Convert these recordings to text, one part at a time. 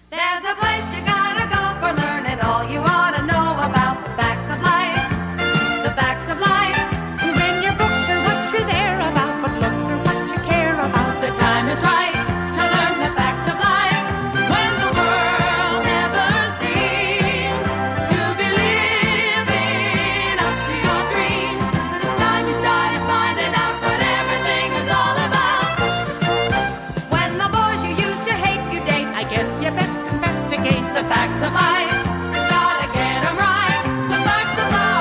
There's a place you gotta go for learning all you ought to know about the facts of life. The facts of life. When your books are what you're there about, but looks are what you care about. The time is right to learn the facts of life. When the world never seems to be living up to your dreams, it's time you started finding out what everything is all about. When the boys you used to hate you date, I guess you best investigate the facts of life. Gotta get 'em right. The facts of life.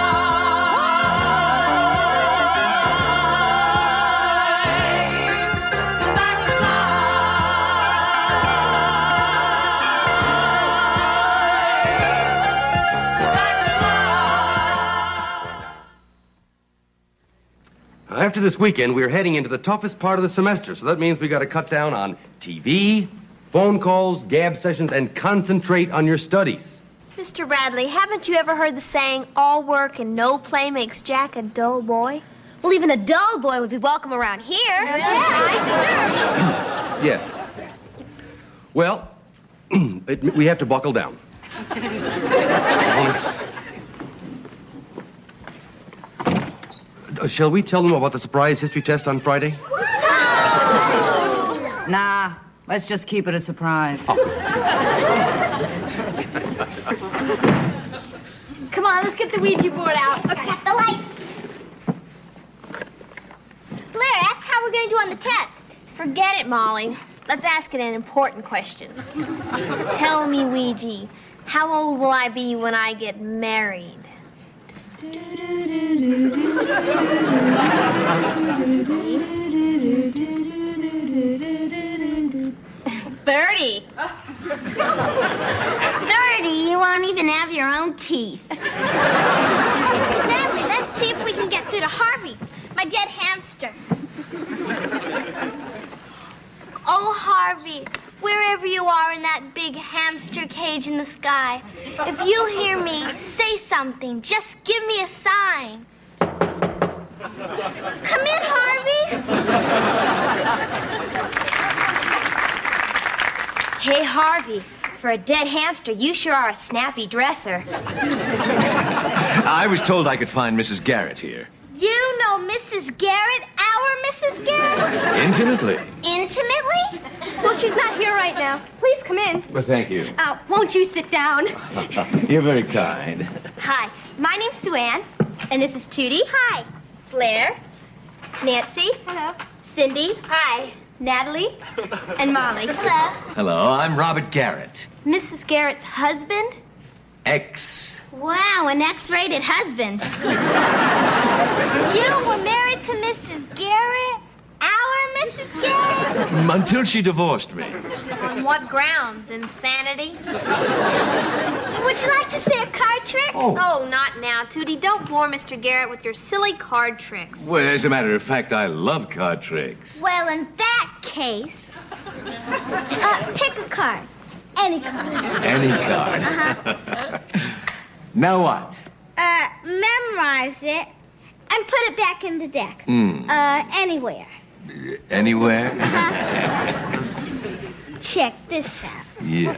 The facts of life. The facts of life. After this weekend, we're heading into the toughest part of the semester, so that means we got to cut down on TV, phone calls, gab sessions, and concentrate on your studies. Mr. Bradley, haven't you ever heard the saying, all work and no play makes Jack a dull boy? Well, even a dull boy would be welcome around here. Yes. Well, we have to buckle down. Shall we tell them about the surprise history test on Friday? Nah, let's just keep it a surprise. Come on, let's get the Ouija board out. Okay, got the lights. Blair, ask how we're going to do on the test. Forget it, Molly. Let's ask it an important question. Tell me, Ouija, how old will I be when I get married? 30. 30? You won't even have your own teeth. Natalie, let's see if we can get through to Harvey, my dead hamster. Oh, Harvey, wherever you are in that big hamster cage in the sky, if you hear me, say something. Just give me a sign. Come in, Harvey. Hey, Harvey, for a dead hamster, you sure are a snappy dresser. I was told I could find Mrs. Garrett here. You know Mrs. Garrett, our Mrs. Garrett? Intimately. Intimately? Well, she's not here right now. Please come in. Well, thank you. Won't you sit down? You're very kind. Hi, my name's Sue Ann, and this is Tootie. Hi. Blair. Nancy. Hello. Cindy. Hi. Natalie. And Molly. Hello. Hello, I'm Robert Garrett. Mrs. Garrett's husband? Ex. Wow, an X-rated husband. You were married to Mrs. Garrett? Our Mrs. Garrett? Until she divorced me. On what grounds? Insanity? Would you like to see a card trick? Oh. Oh, not now, Tootie. Don't bore Mr. Garrett with your silly card tricks. Well, as a matter of fact, I love card tricks. Well, in that case, pick a card. Any card. Any card. Now what? Memorize it and put it back in the deck. Anywhere. Anywhere? Check this out. Yeah.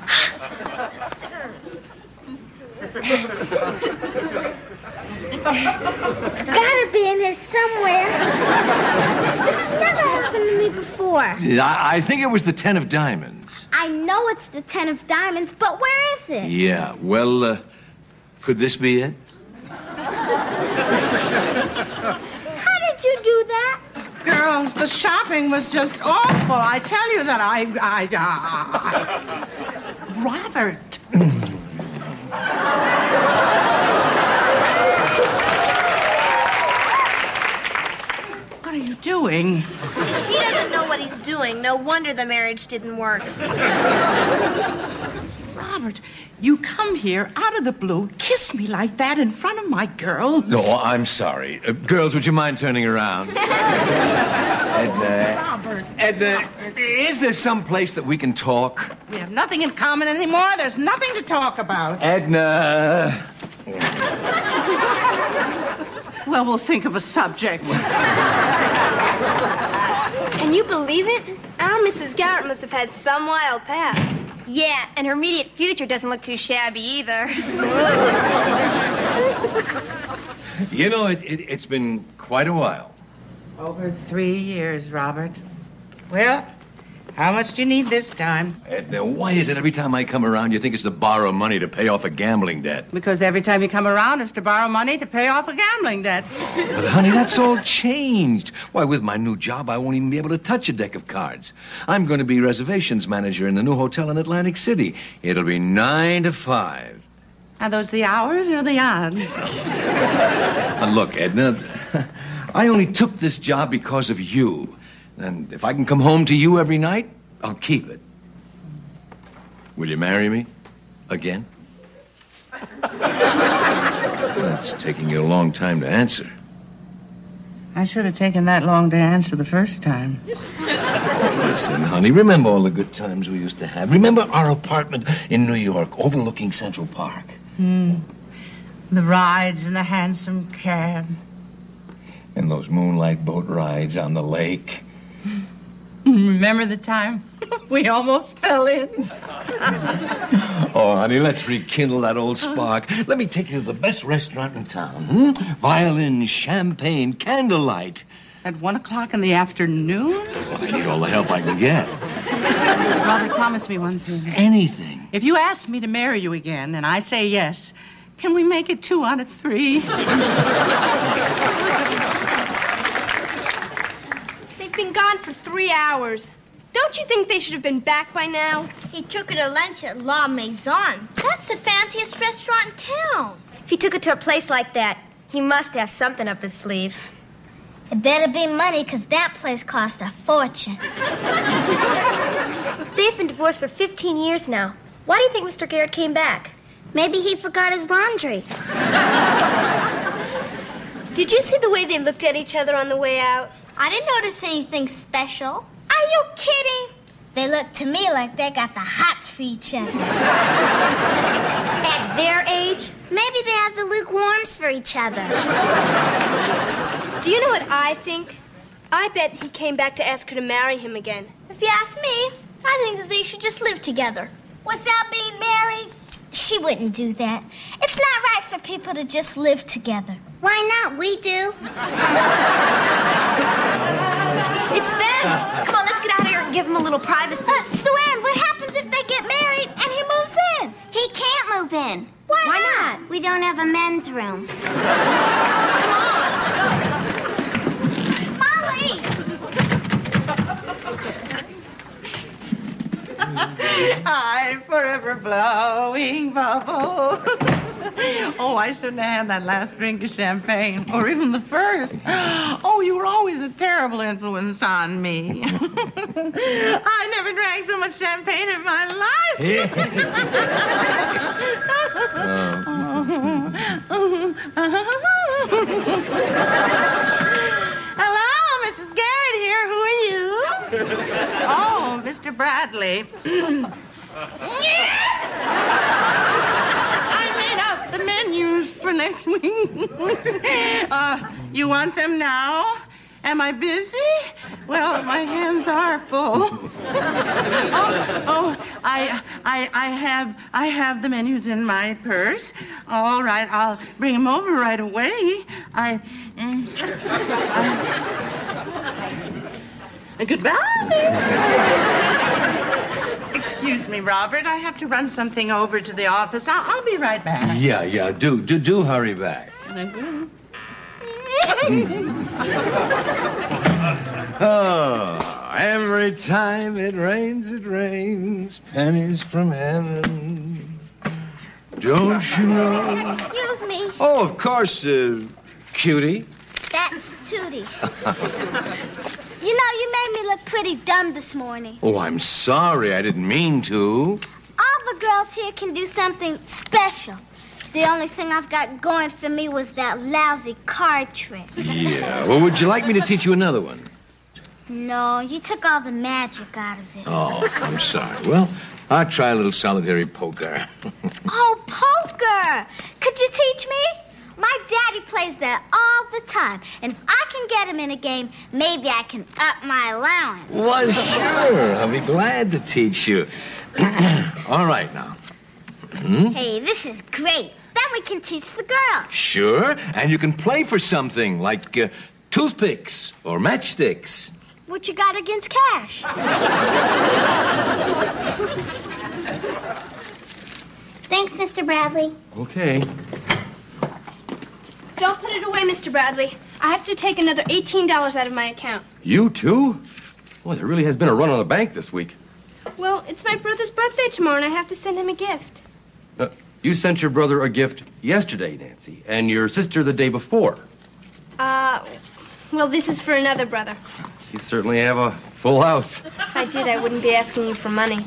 It's gotta be in here somewhere. This has never happened to me before. I think it was the 10 of diamonds. I know it's the 10 of diamonds, but where is it? Yeah, well, could this be it? How did you do that? Girls, the shopping was just awful. I tell you that Robert. What are you doing? She doesn't know what he's doing. No wonder the marriage didn't work. Robert, you come here out of the blue, kiss me like that in front of my girls. No, I'm sorry. Girls, would you mind turning around? Edna. Robert. Edna, is there some place that we can talk? We have nothing in common anymore. There's nothing to talk about. Edna. Well, we'll think of a subject. Can you believe it? Our Mrs. Garrett must have had some wild past. Yeah, and her immediate future doesn't look too shabby either. You know, it's been quite a while. Over 3 years, Robert. Well, how much do you need this time? Edna, why is it every time I come around you think it's to borrow money to pay off a gambling debt? Because every time you come around, it's to borrow money to pay off a gambling debt. But, honey, that's all changed. Why, with my new job, I won't even be able to touch a deck of cards. I'm going to be reservations manager in the new hotel in Atlantic City. It'll be 9 to 5. Are those the hours or the odds? Look, Edna, I only took this job because of you. And if I can come home to you every night, I'll keep it. Will you marry me? Again? That's taking you a long time to answer. I should have taken that long to answer the first time. Listen, honey, remember all the good times we used to have? Remember our apartment in New York overlooking Central Park? The rides in the hansom cab. And those moonlight boat rides on the lake. Remember the time we almost fell in? Oh, honey, let's rekindle that old spark. Let me take you to the best restaurant in town. Violin, champagne, candlelight. At 1 o'clock in the afternoon? Well, I need all the help I can get. Robert, promise me one thing. Anything. If you ask me to marry you again and I say yes, can we make it 2 out of 3? They've been gone for 3 hours. Don't you think they should have been back by now? He took her to lunch at La Maison. That's the fanciest restaurant in town. If he took her to a place like that, he must have something up his sleeve. It better be money, because that place cost a fortune. They've been divorced for 15 years now. Why do you think Mr. Garrett came back? Maybe he forgot his laundry. Did you see the way they looked at each other on the way out? I didn't notice anything special. Are you kidding? They look to me like they got the hots for each other. At their age? Maybe they have the lukewarms for each other. Do you know what I think? I bet he came back to ask her to marry him again. If you ask me, I think that they should just live together. Without being married, she wouldn't do that. It's not right for people to just live together. Why not? We do. It's them! Come on, let's get out of here and give him a little privacy. Suanne, what happens if they get married and he moves in? He can't move in. Why not? We don't have a men's room. Come on! Molly! I'm forever blowing bubble. Oh, I shouldn't have had that last drink of champagne, or even the first. Oh, you were always a terrible influence on me. I never drank so much champagne in my life. Hello, Mrs. Garrett here. Who are you? Oh, Mr. Bradley. I made out the menus for next week. You want them now? Am I busy? Well, my hands are full. I have the menus in my purse. All right, I'll bring them over right away. Goodbye. Excuse me, Robert. I have to run something over to the office. I'll be right back. Yeah, do hurry back. Oh, every time it rains pennies from heaven. Don't you know? Excuse me. Oh, of course, cutie. That's Tootie. You know, you made me look pretty dumb this morning. Oh, I'm sorry. I didn't mean to. All the girls here can do something special. The only thing I've got going for me was that lousy card trick. Yeah. Well, would you like me to teach you another one? No, you took all the magic out of it. Oh, I'm sorry. Well, I'll try a little solitary poker. Oh, poker! Could you teach me? My daddy plays there all the time. And if I can get him in a game, maybe I can up my allowance. Well, sure. I'll be glad to teach you. All right, now. Hey, this is great. Then we can teach the girls. Sure. And you can play for something like toothpicks or matchsticks. What you got against cash? Thanks, Mr. Bradley. Okay. Don't put it away, Mr. Bradley. I have to take another $18 out of my account. You too? Boy, there really has been a run on the bank this week. Well, it's my brother's birthday tomorrow, and I have to send him a gift. You sent your brother a gift yesterday, Nancy, and your sister the day before. Well, this is for another brother. You certainly have a full house. If I did, I wouldn't be asking you for money.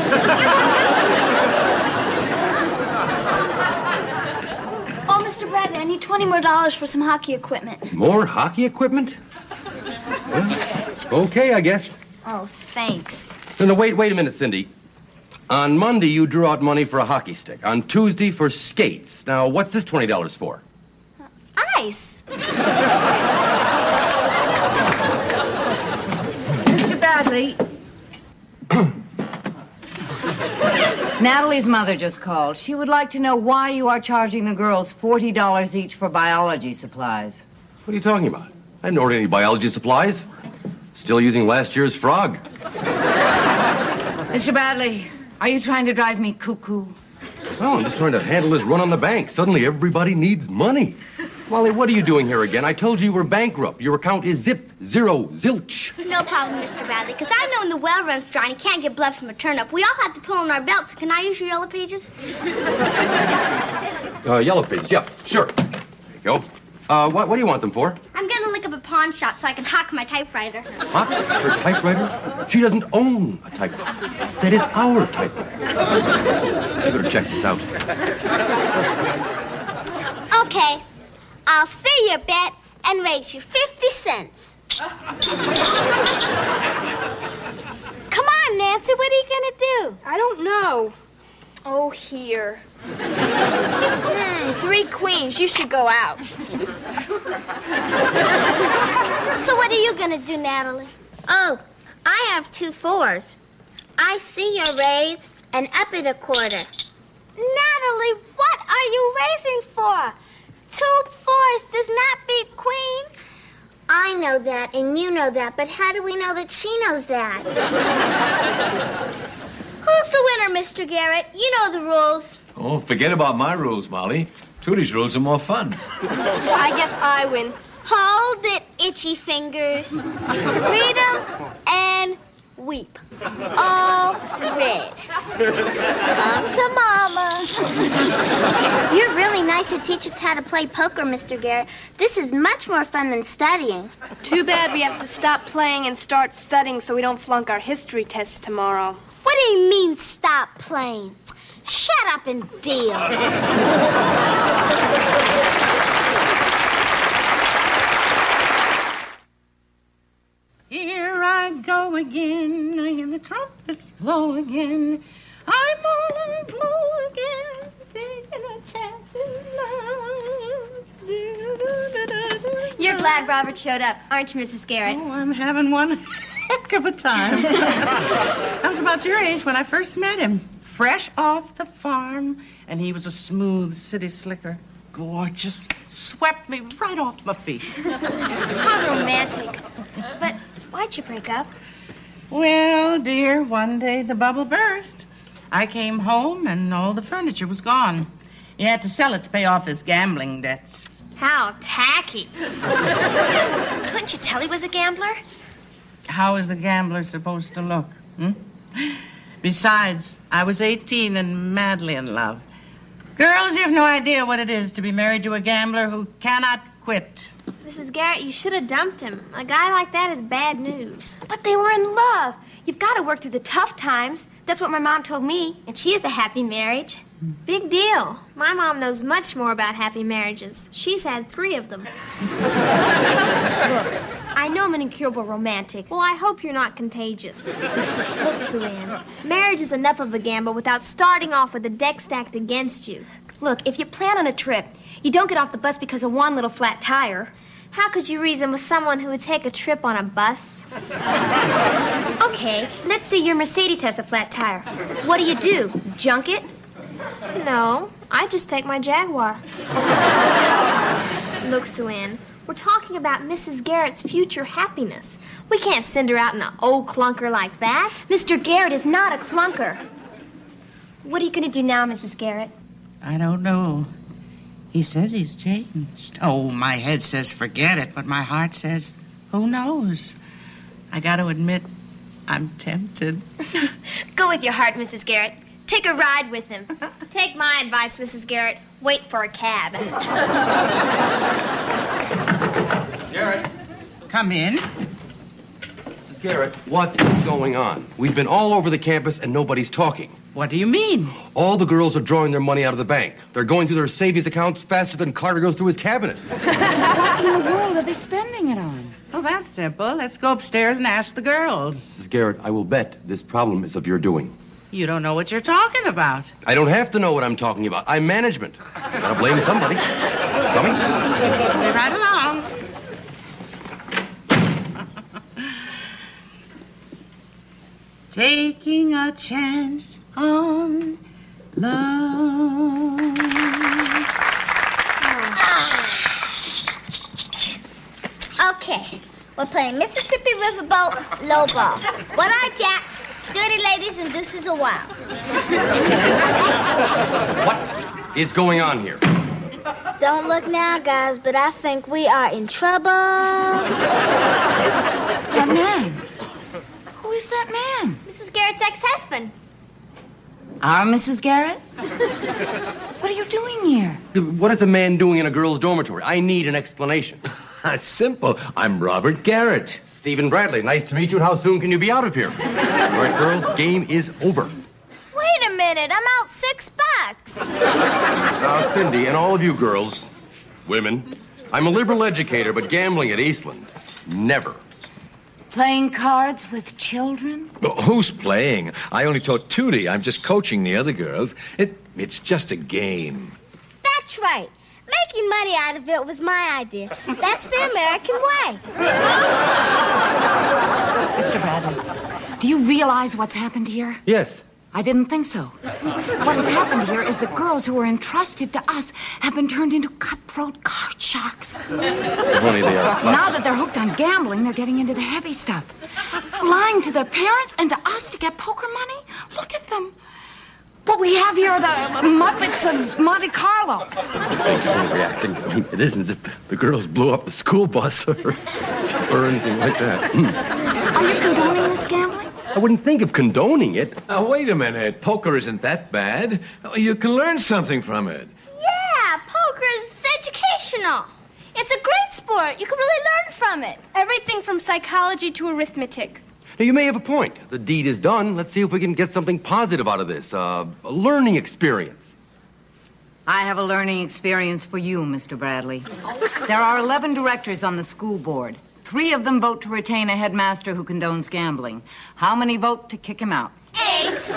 Oh, Mr. Bradley, I need $20 more for some hockey equipment. More hockey equipment? Well, okay, I guess. Oh, thanks. No, wait a minute, Cindy. On Monday, you drew out money for a hockey stick. On Tuesday, for skates. Now, what's this $20 for? Ice. Mr. Bradley. Natalie's mother just called. She would like to know why you are charging the girls $40 each for biology supplies. What are you talking about? I haven't ordered any biology supplies. Still using last year's frog. Mr. Bradley, are you trying to drive me cuckoo? No, I'm just trying to handle this run on the bank. Suddenly, everybody needs money. Molly, what are you doing here again? I told you you were bankrupt. Your account is zero, zilch. No problem, Mr. Bradley, because I know when the well runs dry and you can't get blood from a turnip, we all have to pull on our belts. Can I use your yellow pages? Yellow pages, yeah, sure. There you go. What do you want them for? I'm going to look up a pawn shop so I can hock my typewriter. Hock? Her typewriter? She doesn't own a typewriter. That is our typewriter. You better check this out. Okay. I'll see your bet and raise you 50 cents. Come on, Nancy, what are you going to do? I don't know. Oh, here. 3 queens. You should go out. So what are you going to do, Natalie? Oh, I have 2 4s. I see your raise and up it a quarter. Natalie, what are you raising for? 2 4s does not beat queens. I know that, and you know that, but how do we know that she knows that? Who's the winner, Mr. Garrett? You know the rules. Oh, forget about my rules, Molly. Tootie rules are more fun. I guess I win. Hold it, itchy fingers. Read 'em and weep. All red. Come to Mama. You're really nice to teach us how to play poker, Mr. Garrett. This is much more fun than studying. Too bad we have to stop playing and start studying so we don't flunk our history tests tomorrow. What do you mean, stop playing? Shut up and deal. Here I go again, I hear the trumpets blow again. I'm on the blow again, taking a chance in love. You're glad Robert showed up, aren't you, Mrs. Garrett? Oh, I'm having one heck of a time. I was about your age when I first met him. Fresh off the farm, and he was a smooth city slicker. Gorgeous. Swept me right off my feet. How romantic. But why'd you break up? Well, dear, one day the bubble burst. I came home and all the furniture was gone. He had to sell it to pay off his gambling debts. How tacky. Couldn't you tell he was a gambler? How is a gambler supposed to look? Besides, I was 18 and madly in love. Girls, you have no idea what it is to be married to a gambler who cannot quit. Mrs. Garrett, you should have dumped him. A guy like that is bad news. But they were in love. You've got to work through the tough times. That's what my mom told me, and she has a happy marriage. Big deal. My mom knows much more about happy marriages. She's had 3 of them. Look, I know I'm an incurable romantic. Well, I hope you're not contagious. Look, Sue Ann, marriage is enough of a gamble without starting off with the deck stacked against you. Look, if you plan on a trip, you don't get off the bus because of one little flat tire. How could you reason with someone who would take a trip on a bus? Okay, let's say your Mercedes has a flat tire. What do? Junk it? No, I just take my Jaguar. Look, Sue Ann, we're talking about Mrs. Garrett's future happiness. We can't send her out in an old clunker like that. Mr. Garrett is not a clunker. What are you going to do now, Mrs. Garrett? I don't know. He says he's changed. Oh, my head says forget it, but my heart says, who knows? I got to admit, I'm tempted. Go with your heart, Mrs. Garrett. Take a ride with him. Take my advice, Mrs. Garrett. Wait for a cab. Garrett. Come in. Mrs. Garrett, what is going on? We've been all over the campus and nobody's talking. What do you mean? All the girls are drawing their money out of the bank. They're going through their savings accounts faster than Carter goes through his cabinet. What in the world are they spending it on? Well, that's simple. Let's go upstairs and ask the girls. Mrs. Garrett, I will bet this problem is of your doing. You don't know what you're talking about. I don't have to know what I'm talking about. I'm management. Gotta blame somebody. Coming? Stay right along. Taking a chance on love. Okay, we're playing Mississippi Riverboat Low Ball. What are jacks? Dirty ladies and deuces are wild. What is going on here? Don't look now, guys, but I think we are in trouble. That man. Who is that man? Mrs. Garrett's ex-husband. Our Mrs. Garrett? What are you doing here? What is a man doing in a girl's dormitory? I need an explanation. Simple. I'm Robert Garrett. Stephen Bradley, nice to meet you. And how soon can you be out of here? All right, girls, the game is over. Wait a minute, I'm out $6. Now, Cindy, and all of you girls, women, I'm a liberal educator, but gambling at Eastland, never. Playing cards with children? Who's playing? I only taught Tootie. I'm just coaching the other girls. It's just a game. That's right. Making money out of it was my idea. That's the American way. Mr. Bradley, do you realize what's happened here? Yes. I didn't think so. What has happened here is the girls who were entrusted to us have been turned into cutthroat card sharks. Only they are. Now that they're hooked on gambling, they're getting into the heavy stuff. Lying to their parents and to us to get poker money? Look at them. What we have here are the Muppets of Monte Carlo. Reacting. I mean, it isn't as if the girls blew up the school bus or anything like that. Are you condoning this gambling? I wouldn't think of condoning it. Now, wait a minute. Poker isn't that bad. You can learn something from it. Yeah, poker is educational. It's a great sport. You can really learn from it. Everything from psychology to arithmetic. Now, you may have a point. The deed is done. Let's see if we can get something positive out of this. A learning experience. I have a learning experience for you, Mr. Bradley. There are 11 directors on the school board. 3 of them vote to retain a headmaster who condones gambling. How many vote to kick him out? 8.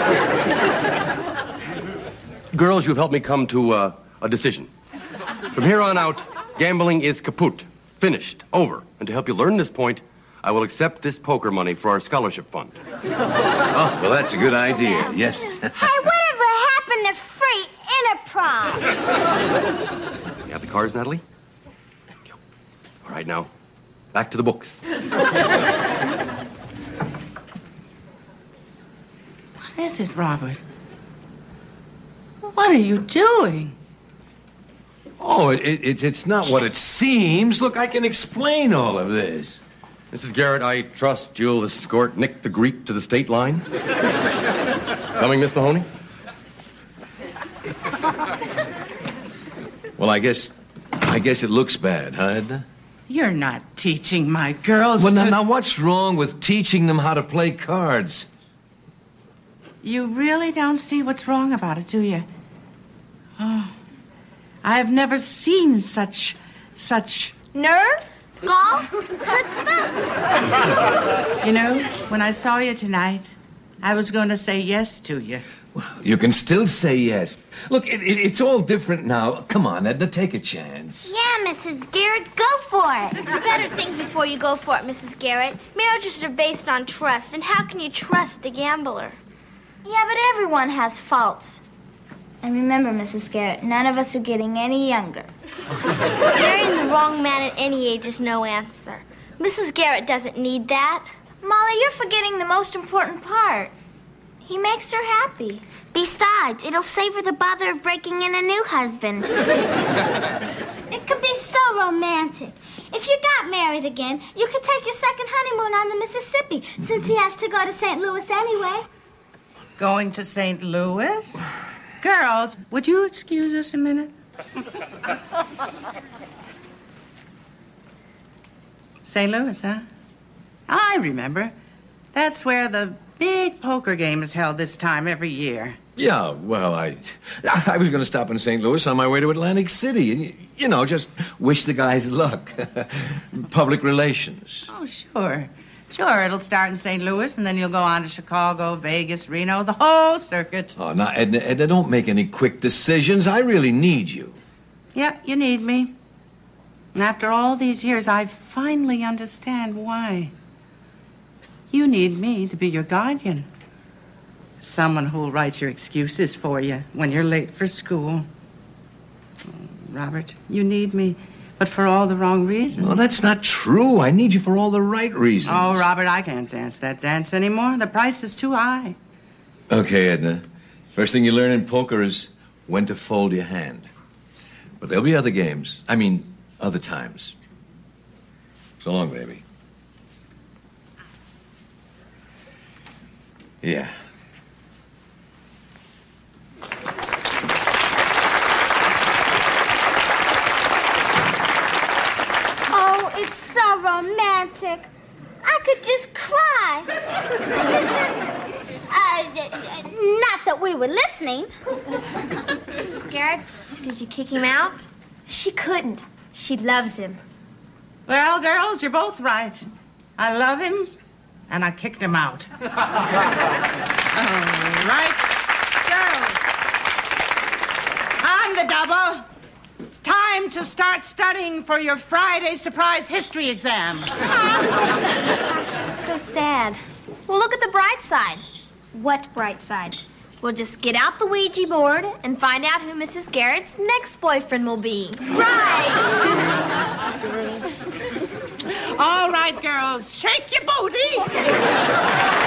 Girls, you've helped me come to a decision. From here on out, gambling is kaput. Finished. Over. And to help you learn this point, I will accept this poker money for our scholarship fund. Oh, well, that's a good idea. Yes. Hey, whatever happened to free enterprise? You have the cards, Natalie? All right, now, back to the books. What is it, Robert? What are you doing? Oh, it's not what it seems. Look, I can explain all of this. Mrs. Garrett, I trust you'll escort Nick the Greek to the state line. Coming, Miss Mahoney? Well, I guess it looks bad, huh, Edna? You're not teaching my girls Well, to... now, what's wrong with teaching them how to play cards? You really don't see what's wrong about it, do you? Oh, I have never seen such... Nerve? Golf? Chutzpah? You know, when I saw you tonight, I was going to say yes to you. You can still say yes. Look, it's all different now. Come on, Edna, take a chance. Yeah, Mrs. Garrett, go for it. You better think before you go for it, Mrs. Garrett. Marriages are based on trust, and how can you trust a gambler? Yeah, but everyone has faults. And remember, Mrs. Garrett, none of us are getting any younger. Marrying the wrong man at any age is no answer. Mrs. Garrett doesn't need that. Molly, you're forgetting the most important part. He makes her happy. Besides, it'll save her the bother of breaking in a new husband. It could be so romantic. If you got married again, you could take your second honeymoon on the Mississippi, since he has to go to St. Louis anyway. Going to St. Louis? Girls, would you excuse us a minute? St. Louis, huh? I remember. That's where the big poker game is held this time every year. Yeah, well, I was going to stop in St. Louis on my way to Atlantic City. And, you know, just wish the guys luck. Public relations. Oh, sure. Sure, it'll start in St. Louis, and then you'll go on to Chicago, Vegas, Reno, the whole circuit. Oh, now, Edna, don't make any quick decisions. I really need you. Yeah, you need me. And after all these years, I finally understand why. You need me to be your guardian. Someone who'll write your excuses for you when you're late for school. Oh, Robert, you need me, but for all the wrong reasons. Well, that's not true. I need you for all the right reasons. Oh, Robert, I can't dance that dance anymore. The price is too high. Okay, Edna. First thing you learn in poker is when to fold your hand. But there'll be other games. I mean, other times. So long, baby. Yeah. Oh, it's so romantic. I could just cry. Not that we were listening. Mrs. Garrett, did you kick him out? She couldn't. She loves him. Well, girls, you're both right. I love him, and I kicked him out. All right, girls. On the double. It's time to start studying for your Friday surprise history exam. It's so sad. Well, look at the bright side. What bright side? We'll just get out the Ouija board and find out who Mrs. Garrett's next boyfriend will be. Right. All right, girls, shake your booty.